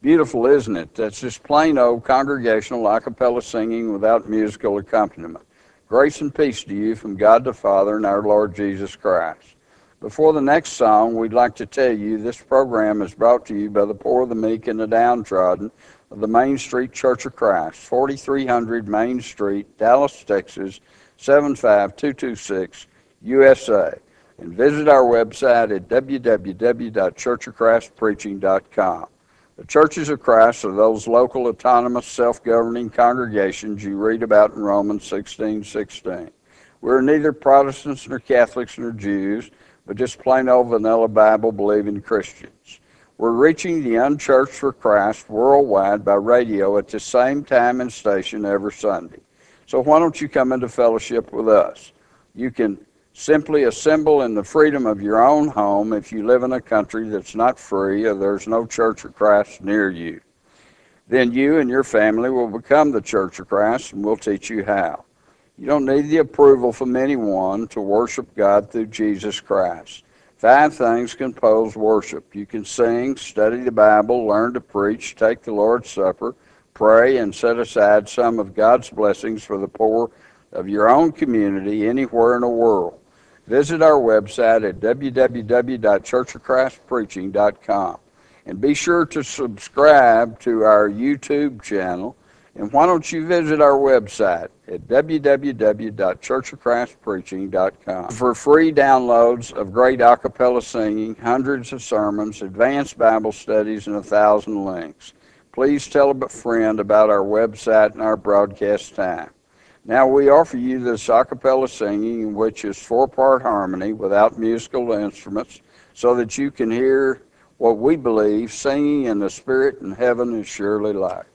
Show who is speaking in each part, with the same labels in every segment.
Speaker 1: Beautiful, isn't it? That's just plain old congregational a cappella singing without musical accompaniment. Grace and peace to you from God the Father and our Lord Jesus Christ. Before the next song, we'd like to tell you this program is brought to you by the poor, the meek, and the downtrodden of the Main Street Church of Christ, 4300 Main Street, Dallas, Texas, 75226, USA. And visit our website at www.churchofchristpreaching.com. The churches of Christ are those local, autonomous, self-governing congregations you read about in Romans 16:16. We're neither Protestants nor Catholics nor Jews, but just plain old vanilla Bible-believing Christians. We're reaching the unchurched for Christ worldwide by radio at the same time and station every Sunday. So why don't you come into fellowship with us? You can simply assemble in the freedom of your own home if you live in a country that's not free or there's no Church of Christ near you. Then you and your family will become the Church of Christ, and we'll teach you how. You don't need the approval from anyone to worship God through Jesus Christ. 5 things compose worship. You can sing, study the Bible, learn to preach, take the Lord's Supper, pray, and set aside some of God's blessings for the poor of your own community anywhere in the world. Visit our website at www.churchofchristpreaching.com. And be sure to subscribe to our YouTube channel. And why don't you visit our website at www.churchofchristpreaching.com for free downloads of great a cappella singing, hundreds of sermons, advanced Bible studies, and 1,000 links. Please tell a friend about our website and our broadcast time. Now we offer you this a cappella singing, which is 4-part harmony without musical instruments, so that you can hear what we believe singing in the Spirit in heaven is surely like.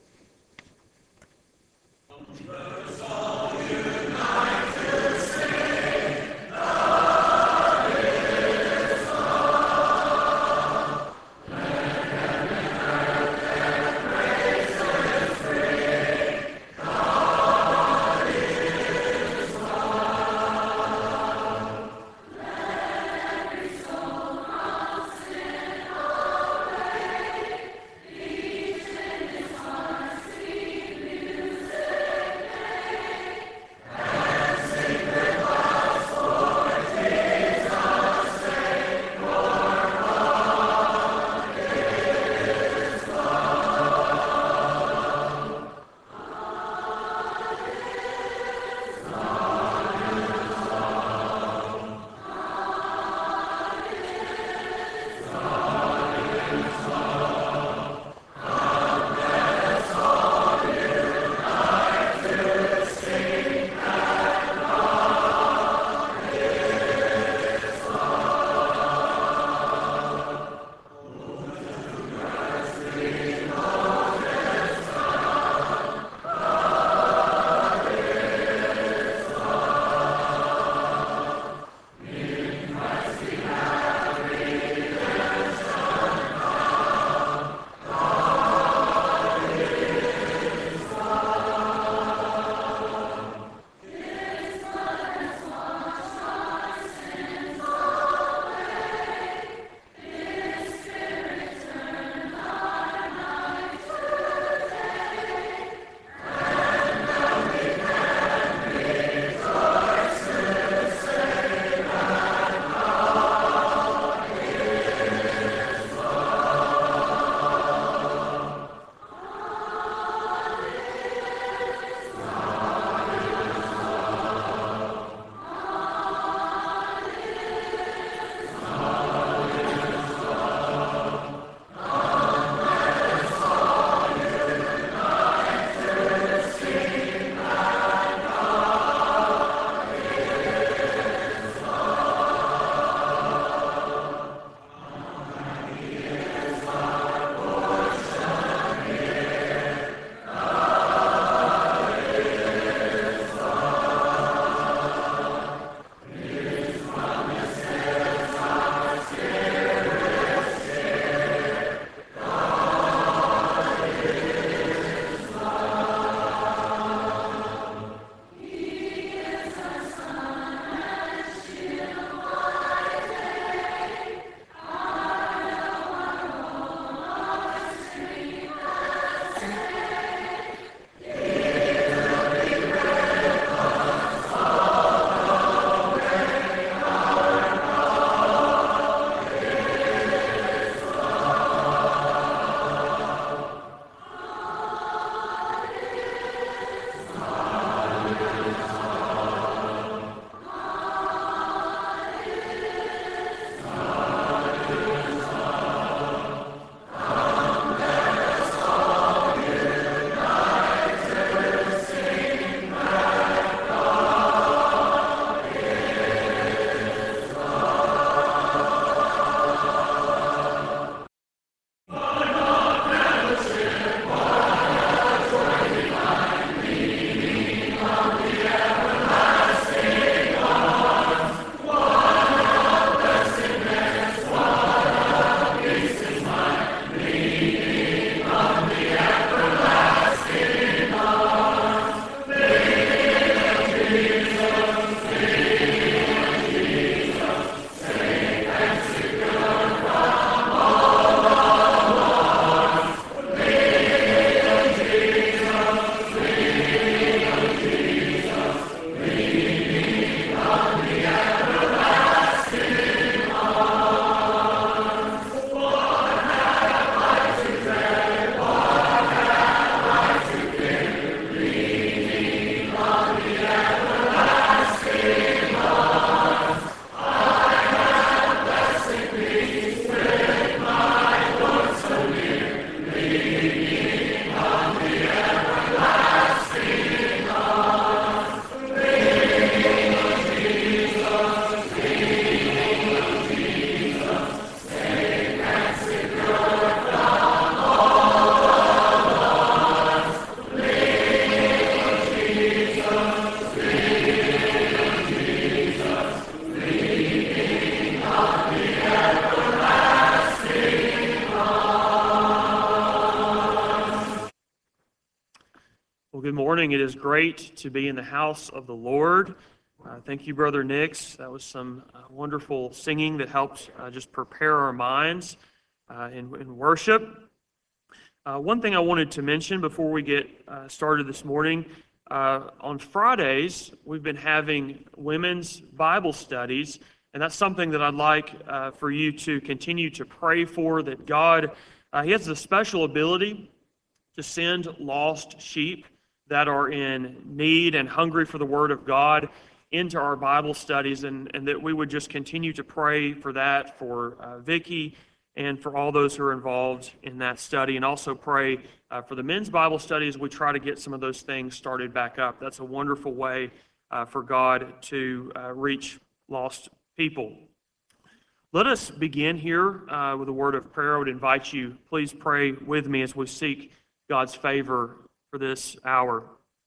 Speaker 2: Well, good morning. It is great to be in the house of the Lord. Thank you, Brother Nix. That was some wonderful singing that helped just prepare our minds in worship. One thing I wanted to mention before we get started this morning, on Fridays, we've been having women's Bible studies, and that's something that I'd like for you to continue to pray for, that God, He has the special ability to send lost sheep that are in need and hungry for the Word of God into our Bible studies, and that we would just continue to pray for that, for Vicki and for all those who are involved in that study, and also pray for the men's Bible studies. We try to get some of those things started back up. That's a wonderful way for God to reach lost people. Let us begin here with a word of prayer. I would invite you, please pray with me as we seek God's favor for this hour.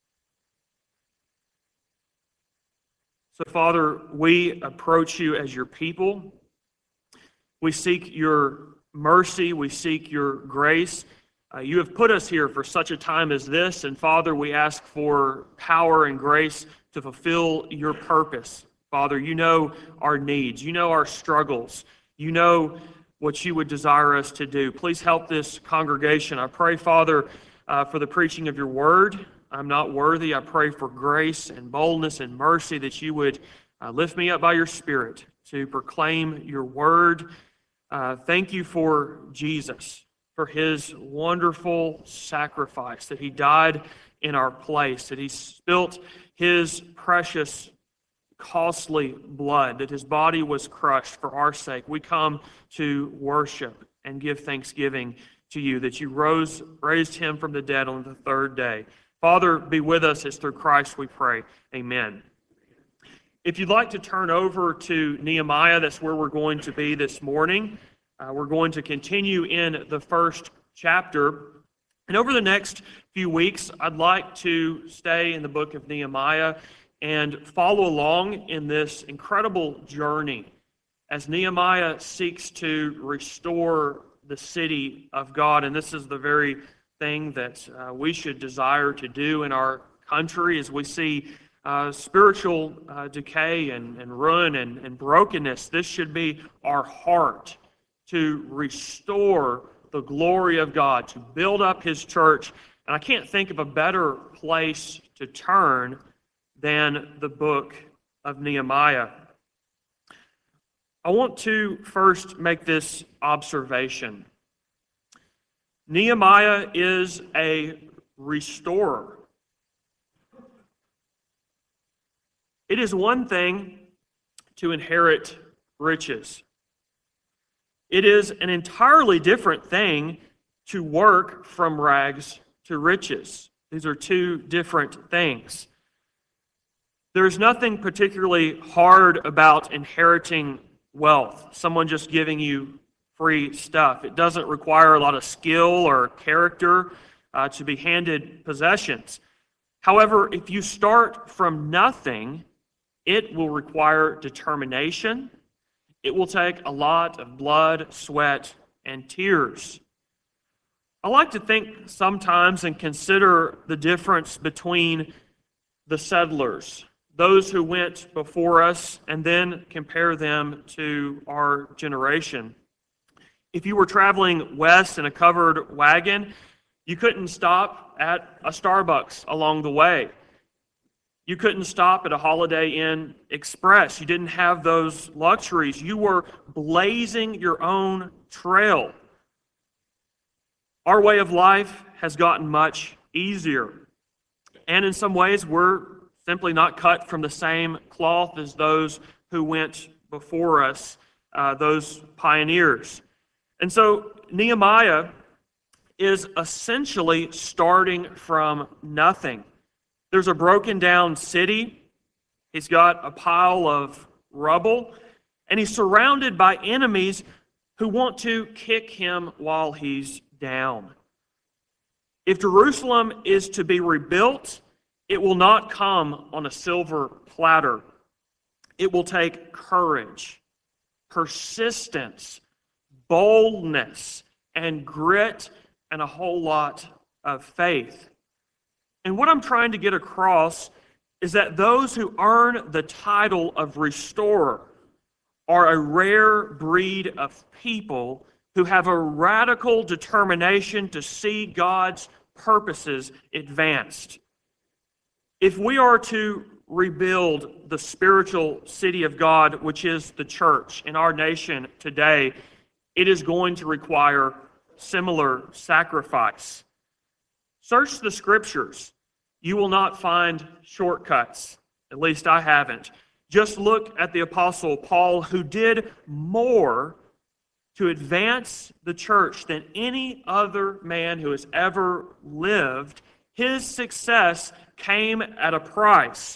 Speaker 2: So, Father, we approach you as your people. We seek your mercy. We seek your grace. You have put us here for such a time as this, and Father, we ask for power and grace to fulfill your purpose. Father, you know our needs. You know our struggles. You know what you would desire us to do. Please help this congregation. I pray, Father, for the preaching of your word. I'm not worthy. I pray for grace and boldness and mercy, that you would lift me up by your Spirit to proclaim your word. Thank you for Jesus, for his wonderful sacrifice, that he died in our place, that he spilt his precious, costly blood, that his body was crushed for our sake. We come to worship and give thanksgiving to you, that you raised him from the dead on the third day. Father, be with us as through Christ we pray. Amen. If you'd like to turn over to Nehemiah, that's where we're going to be this morning. We're going to continue in the first chapter. And over the next few weeks, I'd like to stay in the book of Nehemiah and follow along in this incredible journey as Nehemiah seeks to restore the city of God. And this is the very thing that we should desire to do in our country, as we see spiritual decay and ruin and brokenness. This should be our heart, to restore the glory of God, to build up his church. And I can't think of a better place to turn than the book of Nehemiah. I want to first make this observation. Nehemiah is a restorer. It is one thing to inherit riches. It is an entirely different thing to work from rags to riches. These are two different things. There's nothing particularly hard about inheriting wealth, someone just giving you free stuff. It doesn't require a lot of skill or character to be handed possessions. However, if you start from nothing, it will require determination. It will take a lot of blood, sweat, and tears. I like to think sometimes and consider the difference between the settlers, those who went before us, and then compare them to our generation. If you were traveling west in a covered wagon, you couldn't stop at a Starbucks along the way. You couldn't stop at a Holiday Inn Express. You didn't have those luxuries. You were blazing your own trail. Our way of life has gotten much easier. And in some ways, we're simply not cut from the same cloth as those who went before us, those pioneers. And so Nehemiah is essentially starting from nothing. There's a broken down city. He's got a pile of rubble, and he's surrounded by enemies who want to kick him while he's down. If Jerusalem is to be rebuilt, it will not come on a silver platter. It will take courage, persistence, boldness, and grit, and a whole lot of faith. And what I'm trying to get across is that those who earn the title of restorer are a rare breed of people who have a radical determination to see God's purposes advanced. If we are to rebuild the spiritual city of God, which is the church in our nation today, it is going to require similar sacrifice. Search the scriptures. You will not find shortcuts. At least I haven't. Just look at the Apostle Paul, who did more to advance the church than any other man who has ever lived. His success came at a price.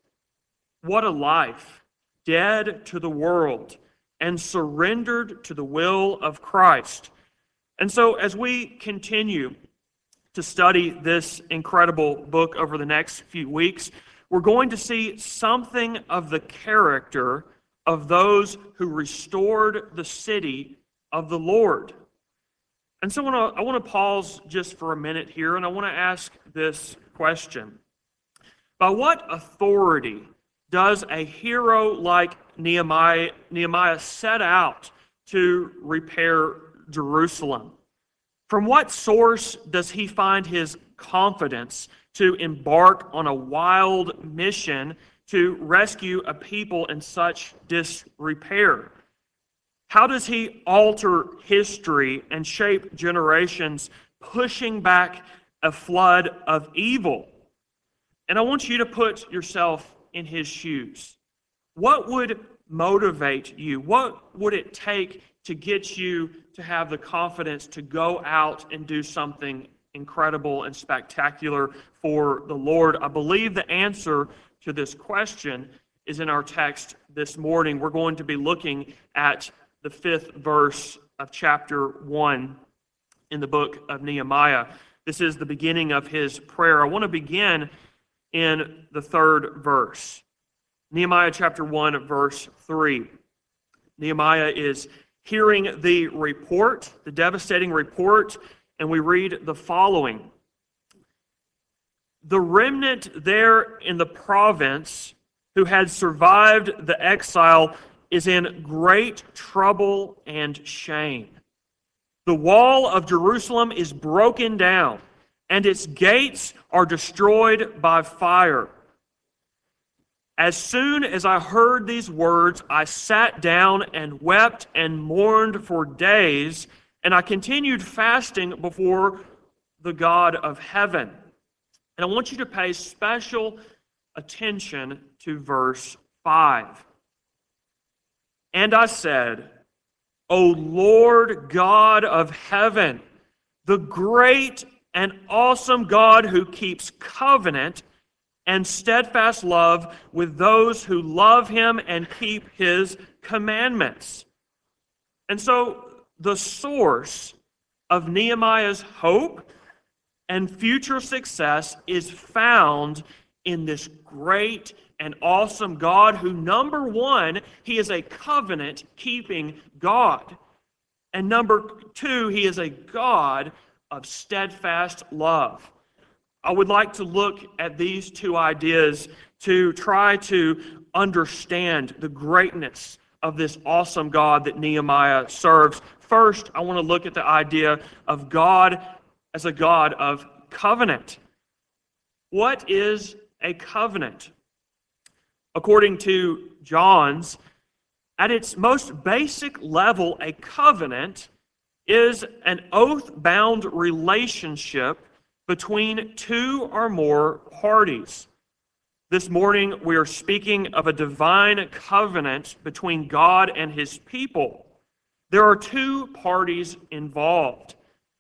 Speaker 2: What a life, dead to the world and surrendered to the will of Christ. And so as we continue to study this incredible book over the next few weeks, we're going to see something of the character of those who restored the city of the Lord. And so I want to pause just for a minute here, and I want to ask this question. By what authority does a hero like Nehemiah set out to repair Jerusalem? From what source does he find his confidence to embark on a wild mission to rescue a people in such disrepair? How does he alter history and shape generations, pushing back a flood of evil? And I want you to put yourself in his shoes. What would motivate you? What would it take to get you to have the confidence to go out and do something incredible and spectacular for the Lord? I believe the answer to this question is in our text this morning. We're going to be looking at the 5th verse of chapter 1 in the book of Nehemiah. This is the beginning of his prayer. I want to begin in the 3rd verse. Nehemiah chapter 1, verse 3. Nehemiah is hearing the report, the devastating report, and we read the following. The remnant there in the province who had survived the exile is in great trouble and shame. The wall of Jerusalem is broken down, and its gates are destroyed by fire. As soon as I heard these words, I sat down and wept and mourned for days, and I continued fasting before the God of heaven. And I want you to pay special attention to verse 5. And I said, O Lord God of heaven, the great and awesome God who keeps covenant and steadfast love with those who love him and keep his commandments. And so the source of Nehemiah's hope and future success is found in this great and awesome God who, number one, he is a covenant-keeping God. And number two, he is a God of steadfast love. I would like to look at these two ideas to try to understand the greatness of this awesome God that Nehemiah serves. First, I want to look at the idea of God as a God of covenant. What is a covenant? According to Johns, at its most basic level, a covenant is an oath-bound relationship between two or more parties. This morning, we are speaking of a divine covenant between God and his people. There are two parties involved.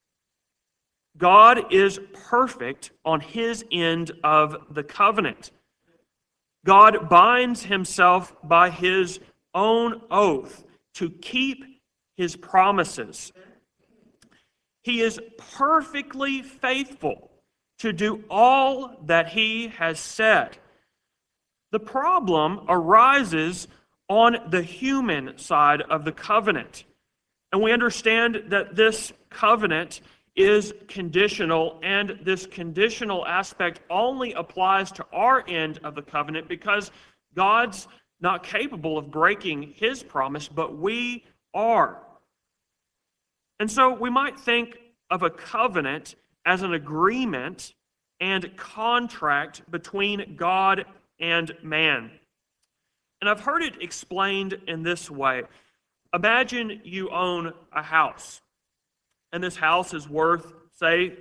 Speaker 2: God is perfect on his end of the covenant. God binds himself by his own oath to keep his promises. He is perfectly faithful to do all that he has said. The problem arises on the human side of the covenant. And we understand that this covenant is conditional, and this conditional aspect only applies to our end of the covenant because God's not capable of breaking his promise, but we are. And so we might think of a covenant as an agreement and contract between God and man. And I've heard it explained in this way. Imagine you own a house, and this house is worth, say,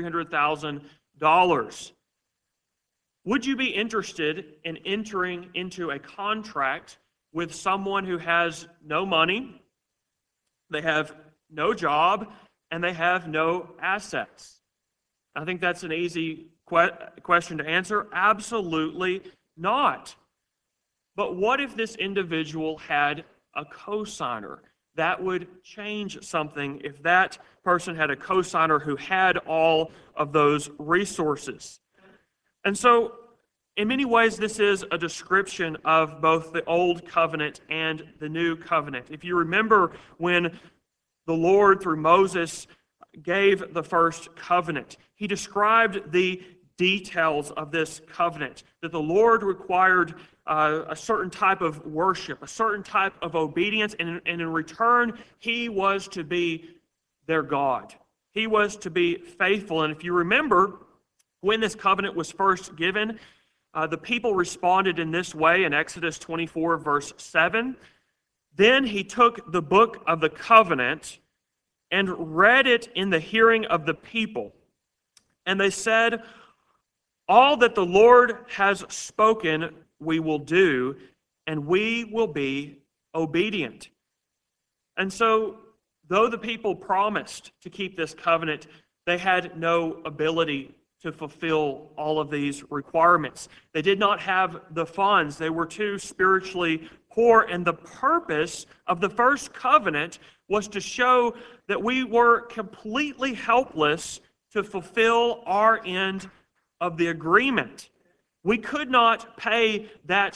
Speaker 2: $300,000. Would you be interested in entering into a contract with someone who has no money, they have no job, and they have no assets? I think that's an easy question to answer. Absolutely not. But what if this individual had a cosigner? That would change something if that person had a cosigner who had all of those resources. And so, in many ways, this is a description of both the Old Covenant and the New Covenant. If you remember when the Lord, through Moses, gave the first covenant, he described the details of this covenant, that the Lord required a certain type of worship, a certain type of obedience, and in return, he was to be their God. He was to be faithful. And if you remember, when this covenant was first given, the people responded in this way in Exodus 24, verse 7. Then he took the book of the covenant and read it in the hearing of the people. And they said, "All that the Lord has spoken we will do, and we will be obedient." And so, though the people promised to keep this covenant, they had no ability to fulfill all of these requirements. They did not have the funds. They were too spiritually poor, and the purpose of the first covenant was to show that we were completely helpless to fulfill our end of the agreement. We could not pay that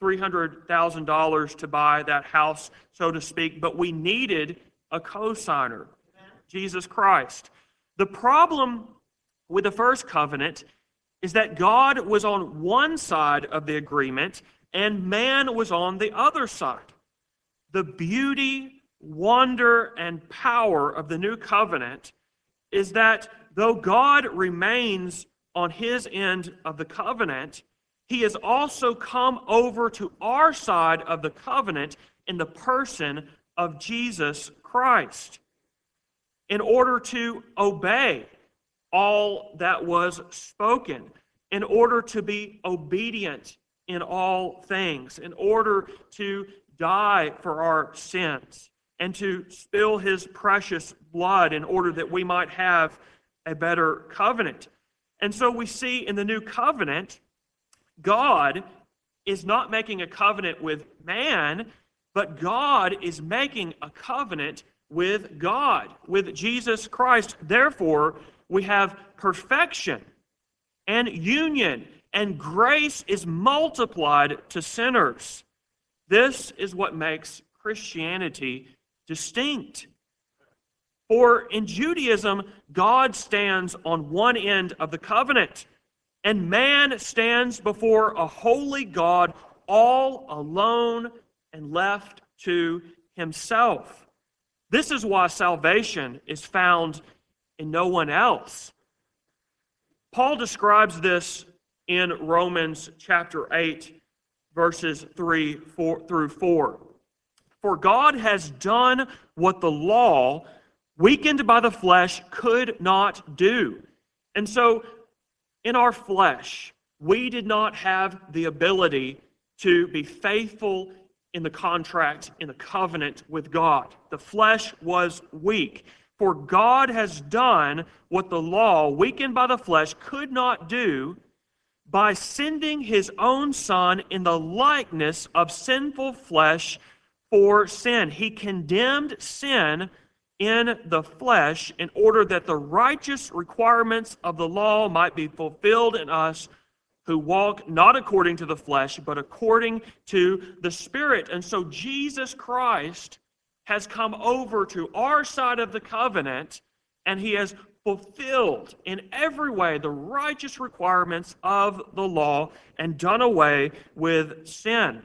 Speaker 2: $300,000 to buy that house, so to speak, but we needed a cosigner, Jesus Christ. The problem with the first covenant is that God was on one side of the agreement and man was on the other side. The beauty, wonder, and power of the new covenant is that though God remains on his end of the covenant, he has also come over to our side of the covenant in the person of Jesus Christ in order to obey all that was spoken, in order to be obedient in all things, in order to die for our sins, and to spill his precious blood in order that we might have a better covenant. And so we see in the new covenant, God is not making a covenant with man, but God is making a covenant with God, with Jesus Christ. Therefore, we have perfection and union, and grace is multiplied to sinners. This is what makes Christianity distinct. For in Judaism, God stands on one end of the covenant, and man stands before a holy God all alone and left to himself. This is why salvation is found in no one else. Paul describes this in Romans chapter 8, verses 3 through 4. For God has done what the law, weakened by the flesh, could not do. And so, in our flesh, we did not have the ability to be faithful in the contract, in the covenant with God. The flesh was weak. For God has done what the law, weakened by the flesh, could not do by sending his own Son in the likeness of sinful flesh for sin. He condemned sin in the flesh in order that the righteous requirements of the law might be fulfilled in us who walk not according to the flesh, but according to the Spirit. And so Jesus Christ has come over to our side of the covenant, and he has fulfilled in every way the righteous requirements of the law and done away with sin.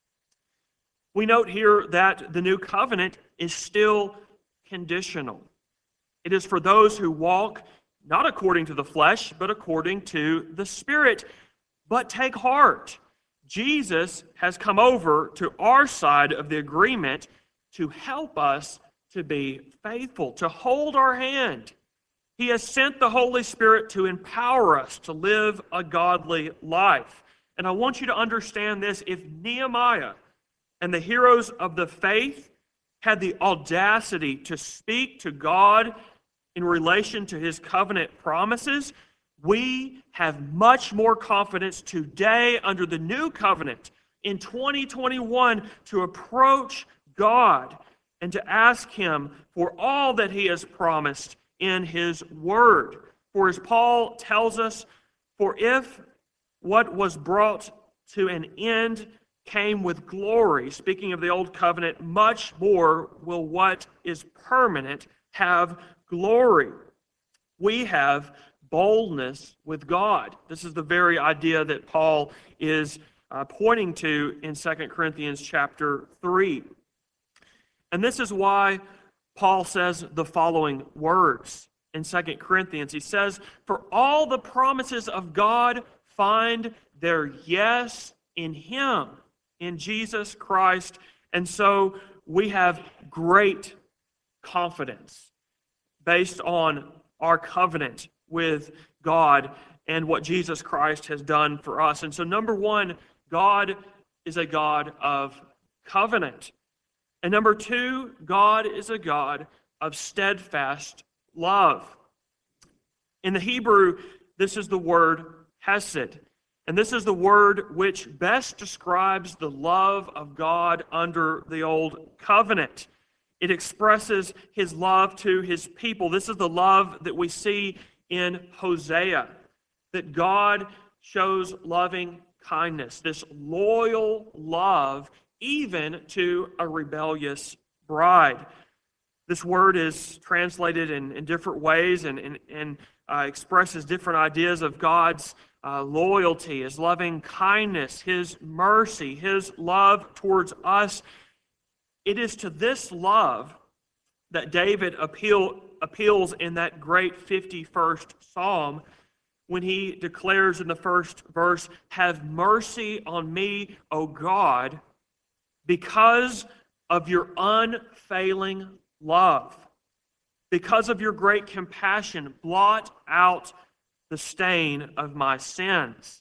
Speaker 2: We note here that the new covenant is still conditional. It is for those who walk not according to the flesh, but according to the Spirit. But take heart. Jesus has come over to our side of the agreement to help us to be faithful, to hold our hand. He has sent the Holy Spirit to empower us to live a godly life. And I want you to understand this. If Nehemiah and the heroes of the faith had the audacity to speak to God in relation to his covenant promises, we have much more confidence today under the new covenant in 2021 to approach God and to ask him for all that he has promised in his word. For as Paul tells us, for if what was brought to an end came with glory, speaking of the old covenant, much more will what is permanent have glory. We have boldness with God. This is the very idea that Paul is pointing to in 2 Corinthians chapter 3. And this is why Paul says the following words in 2 Corinthians. He says, "For all the promises of God find their yes in him, in Jesus Christ." And so we have great confidence based on our covenant with God and what Jesus Christ has done for us. And so number one, God is a God of covenant. And number two, God is a God of steadfast love. In the Hebrew, this is the word hesed. And this is the word which best describes the love of God under the old covenant. It expresses his love to his people. This is the love that we see in Hosea, that God shows loving kindness, this loyal love even to a rebellious bride. This word is translated in different ways and expresses different ideas of God's loyalty, his loving kindness, his mercy, his love towards us. It is to this love that David appeals in that great 51st Psalm when he declares in the first verse, "Have mercy on me, O God, because of your unfailing love. Because of your great compassion, blot out the stain of my sins."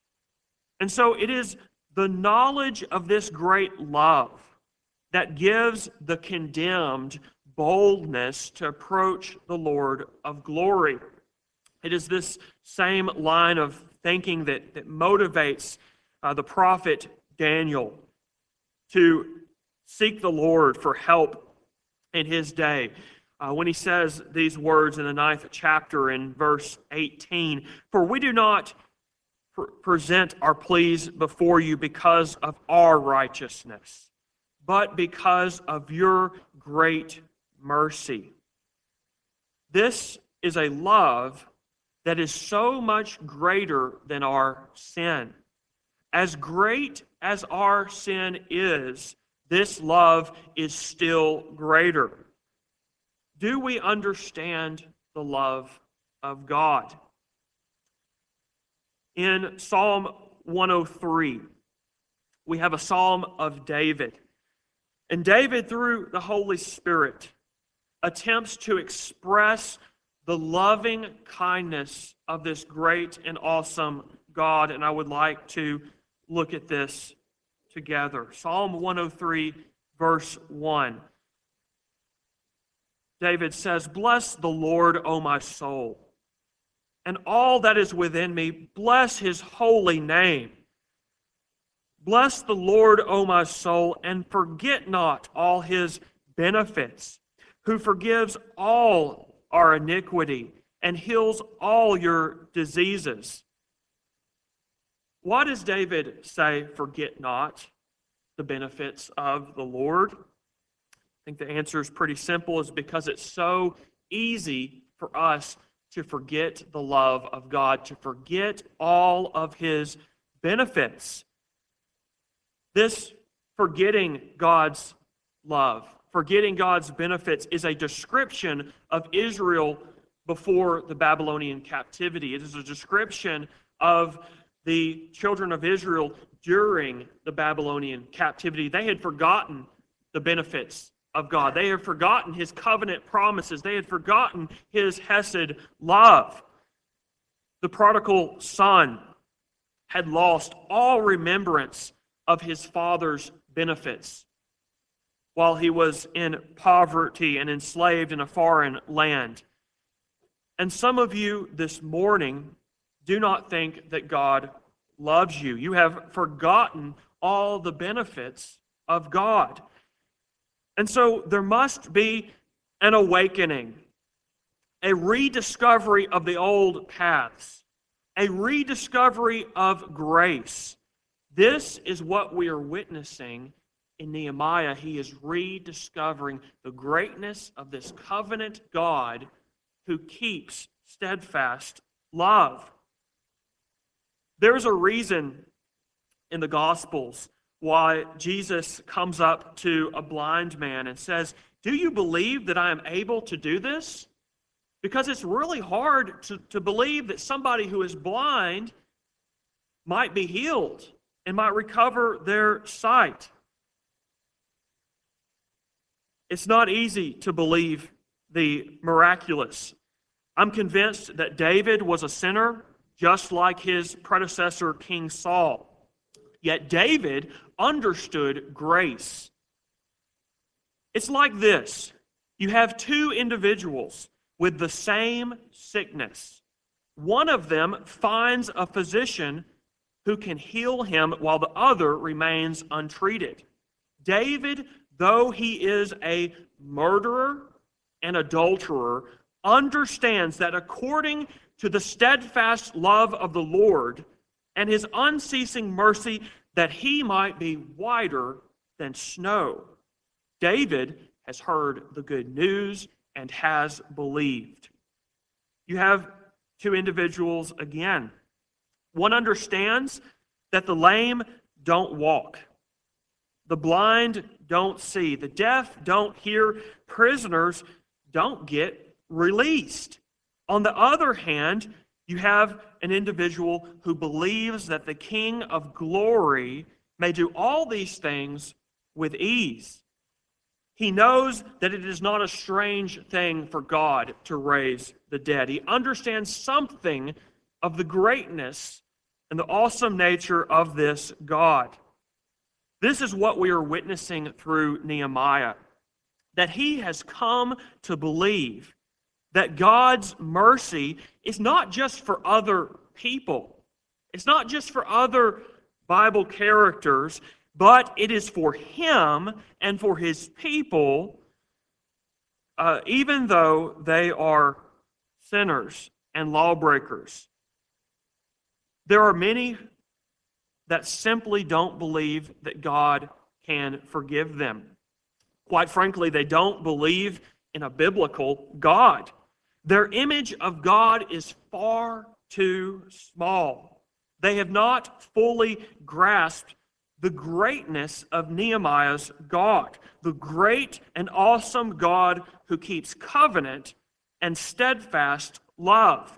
Speaker 2: And so it is the knowledge of this great love that gives the condemned boldness to approach the Lord of glory. It is this same line of thinking that motivates the prophet Daniel to seek the Lord for help in his day. When he says these words in the 9th chapter in verse 18, "For we do not present our pleas before you because of our righteousness, but because of your great mercy." This is a love that is so much greater than our sin. As great as our sin is, this love is still greater. Do we understand the love of God? In Psalm 103, we have a psalm of David. And David, through the Holy Spirit, attempts to express the loving kindness of this great and awesome God. And I would like to look at this together. Psalm 103, verse 1. David says, "Bless the Lord, O my soul, and all that is within me, bless his holy name. Bless the Lord, O my soul, and forget not all his benefits, who forgives all our iniquity and heals all your diseases." Why does David say, "Forget not the benefits of the Lord"? I think the answer is pretty simple. It's because it's so easy for us to forget the love of God, to forget all of His benefits. This forgetting God's love, forgetting God's benefits, is a description of Israel before the Babylonian captivity. It is a description of the children of Israel during the Babylonian captivity. They had forgotten the benefits of God. They had forgotten His covenant promises. They had forgotten His hesed love. The prodigal son had lost all remembrance of his father's benefits while he was in poverty and enslaved in a foreign land. And some of you this morning do not think that God loves you. You have forgotten all the benefits of God. And so there must be an awakening, a rediscovery of the old paths, a rediscovery of grace. This is what we are witnessing in Nehemiah. He is rediscovering the greatness of this covenant God who keeps steadfast love. There's a reason in the Gospels why Jesus comes up to a blind man and says, "Do you believe that I am able to do this?" Because it's really hard to believe that somebody who is blind might be healed and might recover their sight. It's not easy to believe the miraculous. I'm convinced that David was a sinner, just like his predecessor, King Saul. Yet David understood grace. It's like this. You have two individuals with the same sickness. One of them finds a physician who can heal him while the other remains untreated. David, though he is a murderer and adulterer, understands that according to the steadfast love of the Lord and His unceasing mercy, that he might be whiter than snow. David has heard the good news and has believed. You have two individuals again. One understands that the lame don't walk, the blind don't see, the deaf don't hear, prisoners don't get released. On the other hand, you have an individual who believes that the King of glory may do all these things with ease. He knows that it is not a strange thing for God to raise the dead. He understands something of the greatness and the awesome nature of this God. This is what we are witnessing through Nehemiah, that he has come to believe that God's mercy is not just for other people. It's not just for other Bible characters, but it is for him and for his people, even though they are sinners and lawbreakers. There are many that simply don't believe that God can forgive them. Quite frankly, they don't believe in a biblical God. Their image of God is far too small. They have not fully grasped the greatness of Nehemiah's God, the great and awesome God who keeps covenant and steadfast love.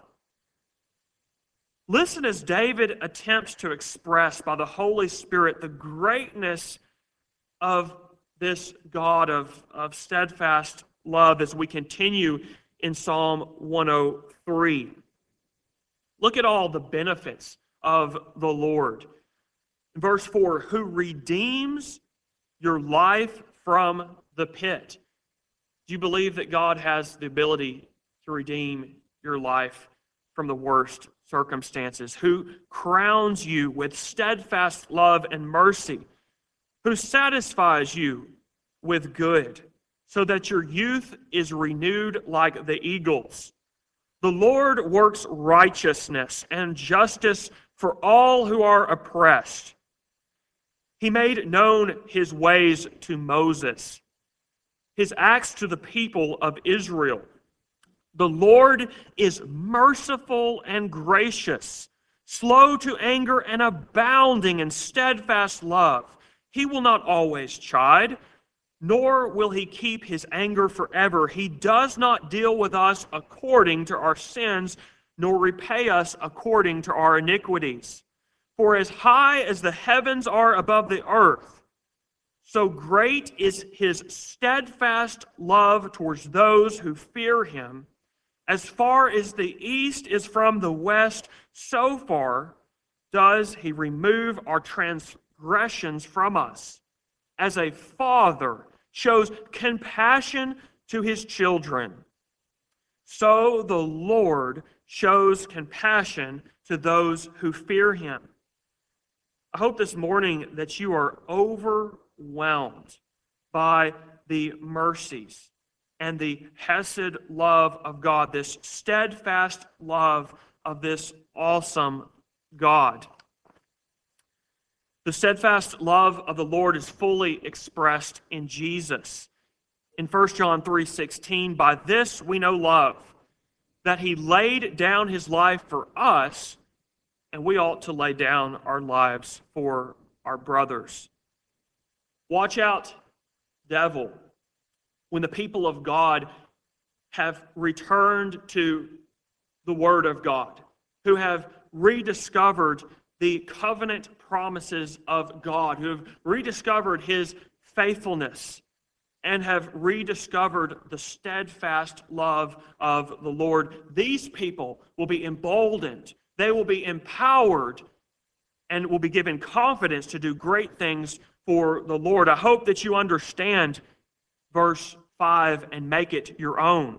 Speaker 2: Listen as David attempts to express by the Holy Spirit the greatness of this God of steadfast love as we continue in Psalm 103. Look at all the benefits of the Lord. Verse 4, who redeems your life from the pit. Do you believe that God has the ability to redeem your life from the worst circumstances? Who crowns you with steadfast love and mercy? Who satisfies you with good, so that your youth is renewed like the eagles? The Lord works righteousness and justice for all who are oppressed. He made known his ways to Moses, his acts to the people of Israel. The Lord is merciful and gracious, slow to anger and abounding in steadfast love. He will not always chide, nor will he keep his anger forever. He does not deal with us according to our sins, nor repay us according to our iniquities. For as high as the heavens are above the earth, so great is his steadfast love towards those who fear him. As far as the east is from the west, so far does he remove our transgressions from us. As a father shows compassion to his children, so the Lord shows compassion to those who fear him. I hope this morning that you are overwhelmed by the mercies and the hesed love of God, this steadfast love of this awesome God. The steadfast love of the Lord is fully expressed in Jesus. In 1 John 3:16, by this we know love, that he laid down his life for us, and we ought to lay down our lives for our brothers. Watch out, devil, when the people of God have returned to the Word of God, who have rediscovered the covenant promises of God, who have rediscovered his faithfulness, and have rediscovered the steadfast love of the Lord. These people will be emboldened, they will be empowered, and will be given confidence to do great things for the Lord. I hope that you understand verse 5 and make it your own.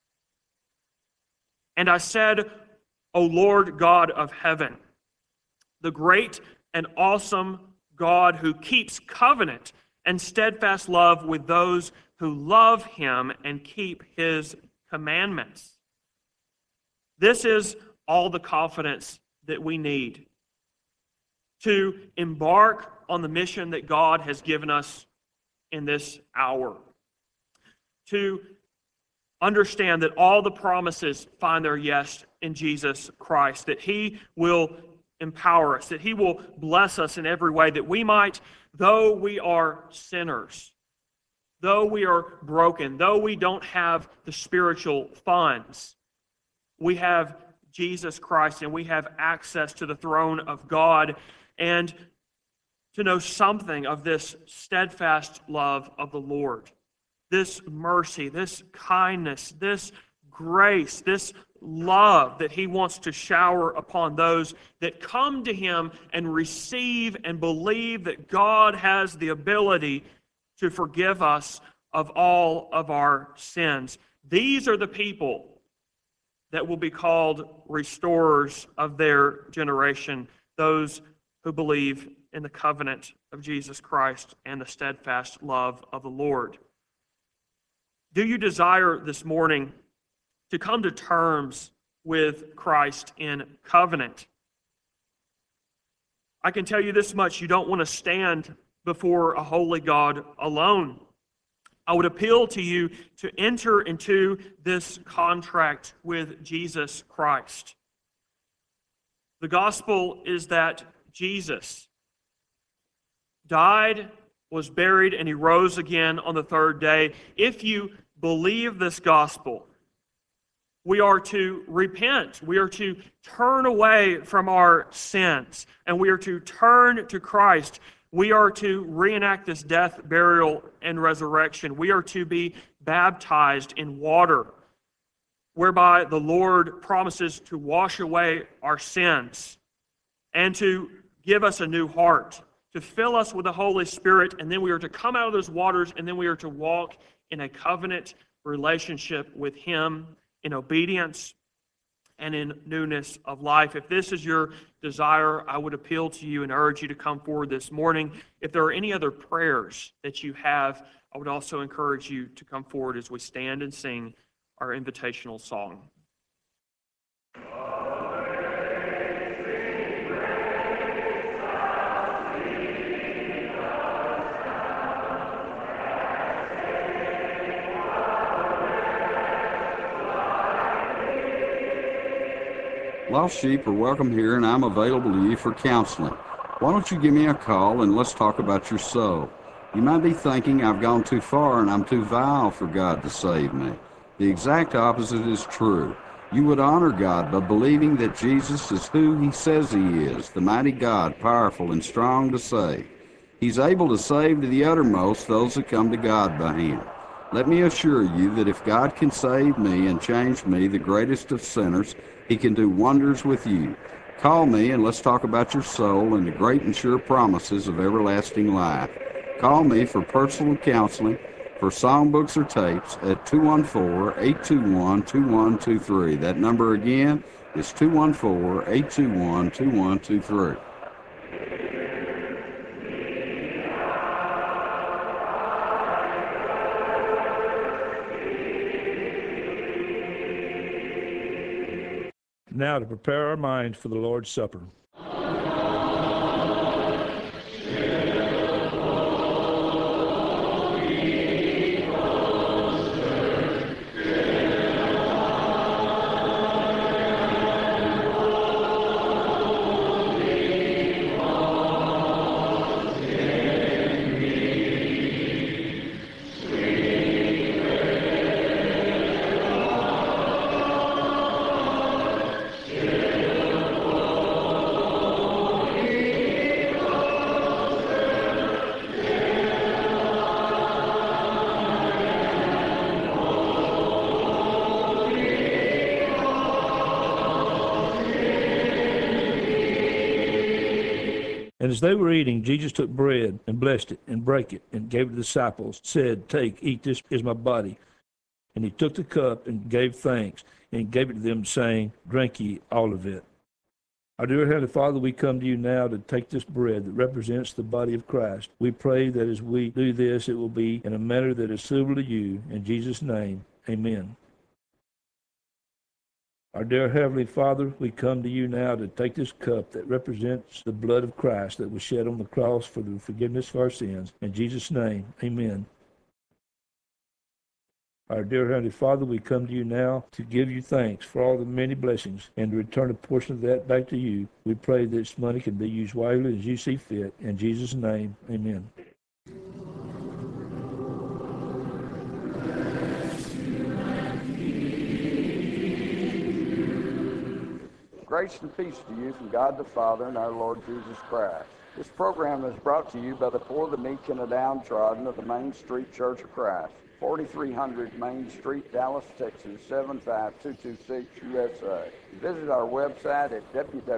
Speaker 2: And I said, O Lord God of heaven, the great and awesome God who keeps covenant and steadfast love with those who love him and keep his commandments. This is all the confidence that we need to embark on the mission that God has given us in this hour. To understand that all the promises find their yes in Jesus Christ, that he will empower us, that he will bless us in every way, that we might, though we are sinners, though we are broken, though we don't have the spiritual funds, we have Jesus Christ and we have access to the throne of God, and to know something of this steadfast love of the Lord, this mercy, this kindness, this grace, this love that he wants to shower upon those that come to him and receive and believe that God has the ability to forgive us of all of our sins. These are the people that will be called restorers of their generation, those who believe in the covenant of Jesus Christ and the steadfast love of the Lord. Do you desire this morning to come to terms with Christ in covenant? I can tell you this much: you don't want to stand before a holy God alone. I would appeal to you to enter into this contract with Jesus Christ. The gospel is that Jesus died, was buried, and he rose again on the third day. If you believe this gospel, we are to repent. We are to turn away from our sins, and we are to turn to Christ. We are to reenact this death, burial, and resurrection. We are to be baptized in water, whereby the Lord promises to wash away our sins and to give us a new heart, to fill us with the Holy Spirit, and then we are to come out of those waters, and then we are to walk in a covenant relationship with him in obedience and in newness of life. If this is your desire, I would appeal to you and urge you to come forward this morning. If there are any other prayers that you have, I would also encourage you to come forward as we stand and sing our invitational song.
Speaker 1: Lost sheep are welcome here, and I'm available to you for counseling. Why don't you give me a call and let's talk about your soul? You might be thinking I've gone too far and I'm too vile for God to save me. The exact opposite is true. You would honor God by believing that Jesus is who He says He is, the mighty God, powerful and strong to save. He's able to save to the uttermost those that come to God by Him. Let me assure you that if God can save me and change me, the greatest of sinners, He can do wonders with you. Call me and let's talk about your soul and the great and sure promises of everlasting life. Call me for personal counseling, for songbooks or tapes at 214-821-2123. That number again is 214-821-2123.
Speaker 3: Now to prepare our minds for the Lord's Supper. And as they were eating, Jesus took bread and blessed it and brake it and gave it to the disciples, said, Take, eat, this is my body. And he took the cup and gave thanks and gave it to them, saying, Drink ye all of it. Our dear Heavenly Father, we come to you now to take this bread that represents the body of Christ. We pray that as we do this, it will be in a manner that is suitable to you. In Jesus' name, amen. Our dear Heavenly Father, we come to you now to take this cup that represents the blood of Christ that was shed on the cross for the forgiveness of our sins. In Jesus' name, amen. Our dear Heavenly Father, we come to you now to give you thanks for all the many blessings and to return a portion of that back to you. We pray that this money can be used wisely as you see fit. In Jesus' name, amen.
Speaker 1: Grace and peace to you from God the Father and our Lord Jesus Christ. This program is brought to you by the poor, the meek, and the downtrodden of the Main Street Church of Christ, 4300 Main Street, Dallas, Texas, 75226 USA. Visit our website at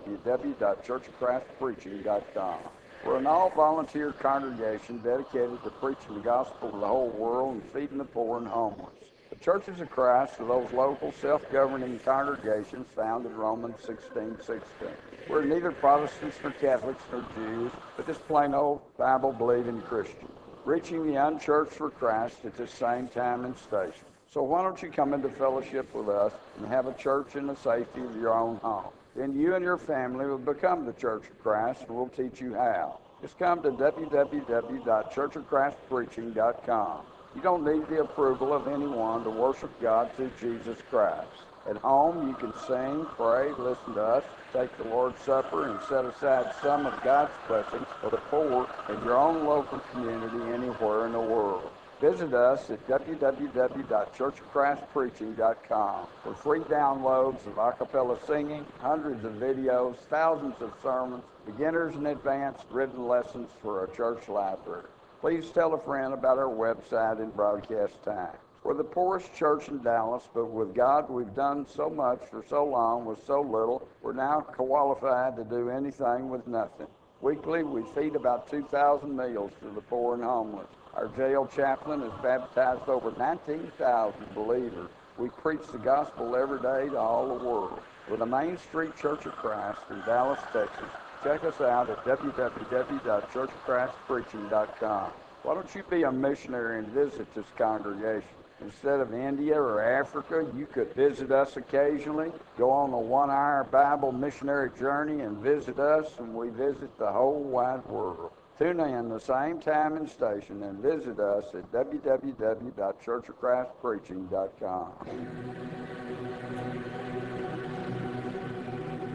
Speaker 1: www.churchofchristpreaching.com. We're an all-volunteer congregation dedicated to preaching the gospel to the whole world and feeding the poor and homeless. The Churches of Christ are those local self-governing congregations found in Romans 16:16. We're neither Protestants nor Catholics nor Jews, but just plain old Bible-believing Christians, reaching the unchurched for Christ at the same time and station. So why don't you come into fellowship with us and have a church in the safety of your own home? Then you and your family will become the Church of Christ, and we'll teach you how. Just come to www.churchofchristpreaching.com. You don't need the approval of anyone to worship God through Jesus Christ. At home, you can sing, pray, listen to us, take the Lord's Supper, and set aside some of God's blessings for the poor in your own local community anywhere in the world. Visit us at www.churchofchristpreaching.com for free downloads of a cappella singing, hundreds of videos, thousands of sermons, beginners and advanced written lessons for a church library. Please tell a friend about our website and broadcast time. We're the poorest church in Dallas, but with God, we've done so much for so long with so little, we're now qualified to do anything with nothing. Weekly, we feed about 2,000 meals to the poor and homeless. Our jail chaplain has baptized over 19,000 believers. We preach the gospel every day to all the world. We're the Main Street Church of Christ in Dallas, Texas. Check us out at www.churchofchristpreaching.com. Why don't you be a missionary and visit this congregation? Instead of India or Africa, you could visit us occasionally, go on a 1-hour Bible missionary journey and visit us, and we visit the whole wide world. Tune in the same time and station and visit us at www.churchofchristpreaching.com.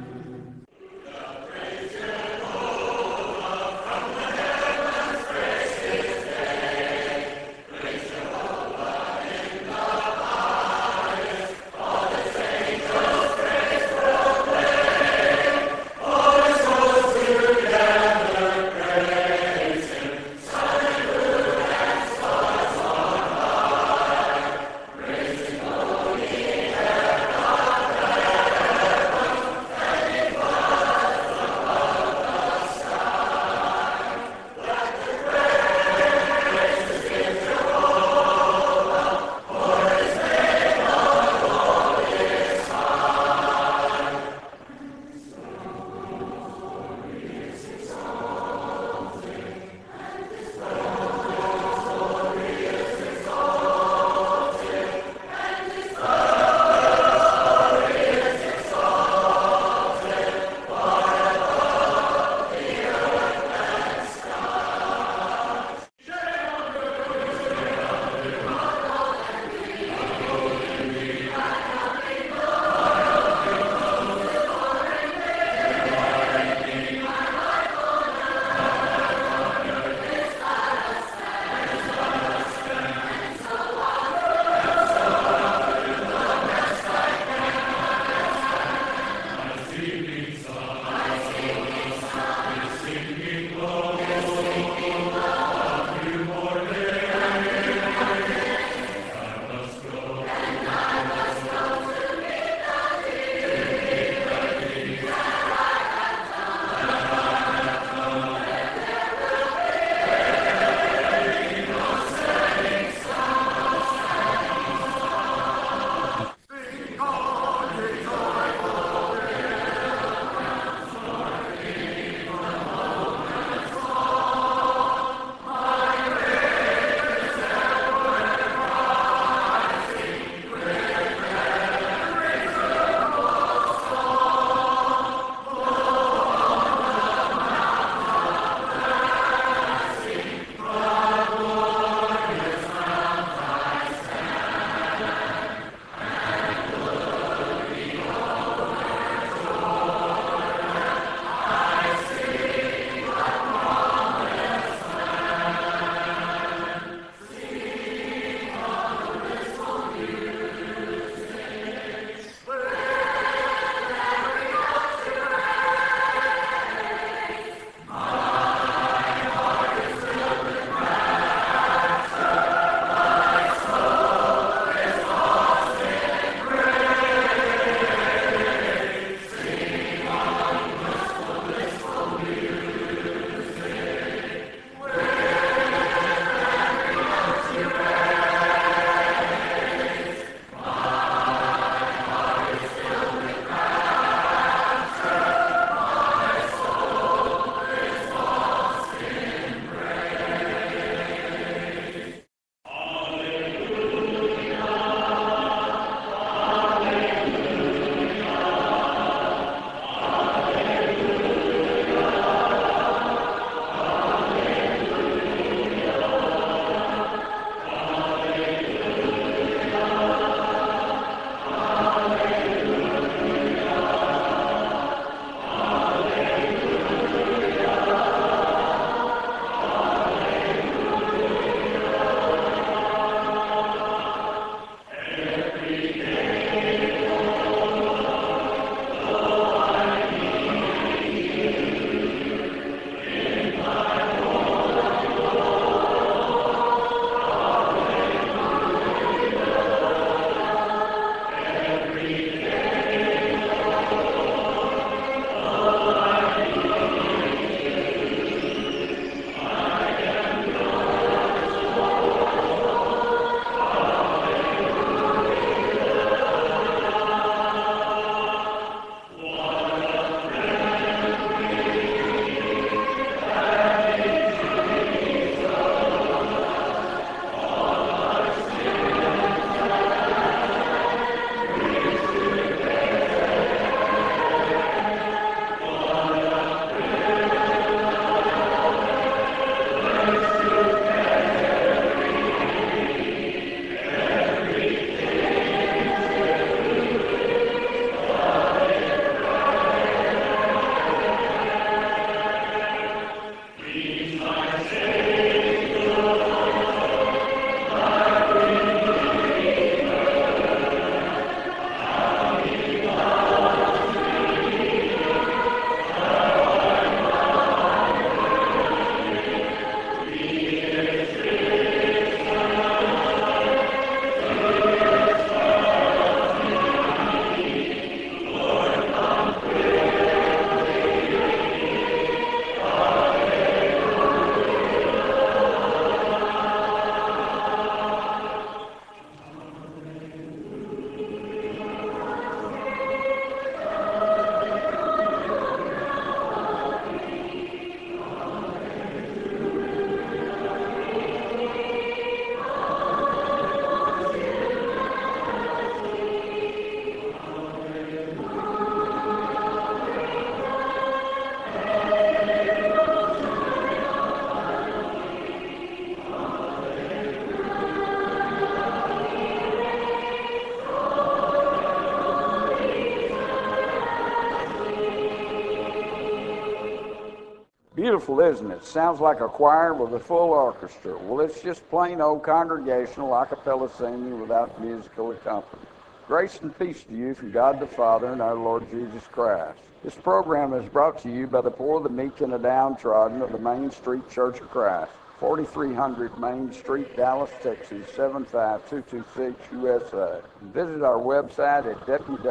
Speaker 1: Beautiful, isn't it? Sounds like a choir with a full orchestra. Well, it's just plain old congregational a cappella singing without musical accompaniment. Grace and peace to you from God the Father and our Lord Jesus Christ. This program is brought to you by the poor, the meek, and the downtrodden of the Main Street Church of Christ, 4300 Main Street, Dallas, Texas, 75226 USA. Visit our website at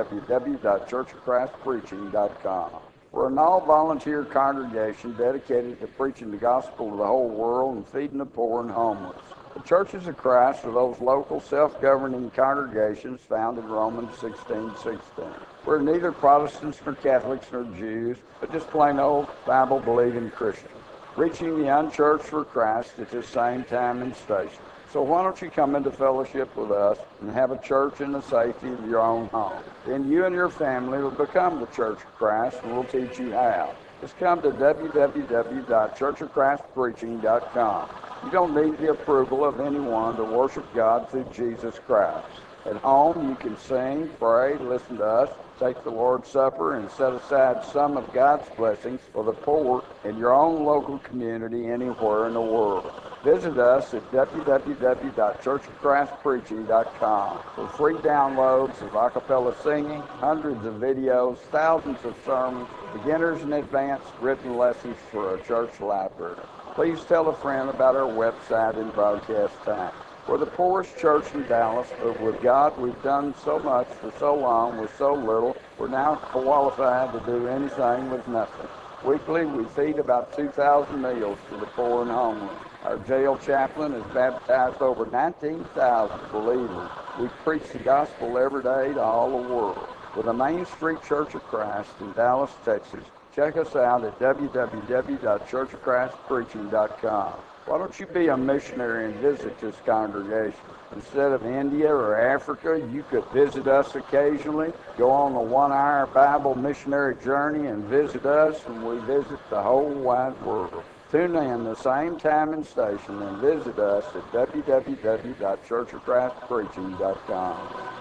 Speaker 1: www.churchofchristpreaching.com. We're an all-volunteer congregation dedicated to preaching the gospel to the whole world and feeding the poor and homeless. The Churches of Christ are those local self-governing congregations found in Romans 16:16. We're neither Protestants nor Catholics nor Jews, but just plain old Bible-believing Christians, reaching the unchurched for Christ at the same time and station. So why don't you come into fellowship with us and have a church in the safety of your own home? Then you and your family will become the Church of Christ, and we'll teach you how. Just come to www.churchofchristpreaching.com. You don't need the approval of anyone to worship God through Jesus Christ. At home, you can sing, pray, listen to us, take the Lord's Supper, and set aside some of God's blessings for the poor in your own local community anywhere in the world. Visit us at www.churchofchristpreaching.com for free downloads of a cappella singing, hundreds of videos, thousands of sermons, beginners and advanced written lessons for a church library. Please tell a friend about our website and broadcast time. We're the poorest church in Dallas, but with God, we've done so much for so long with so little, we're now qualified to do anything with nothing. Weekly, we feed about 2,000 meals to the poor and homeless. Our jail chaplain has baptized over 19,000 believers. We preach the gospel every day to all the world. With the Main Street Church of Christ in Dallas, Texas, check us out at www.churchofchristpreaching.com. Why don't you be a missionary and visit this congregation? Instead of India or Africa, you could visit us occasionally, go on a 1-hour Bible missionary journey and visit us, and we visit the whole wide world. Tune in the same time and station and visit us at www.churchofchristpreaching.com.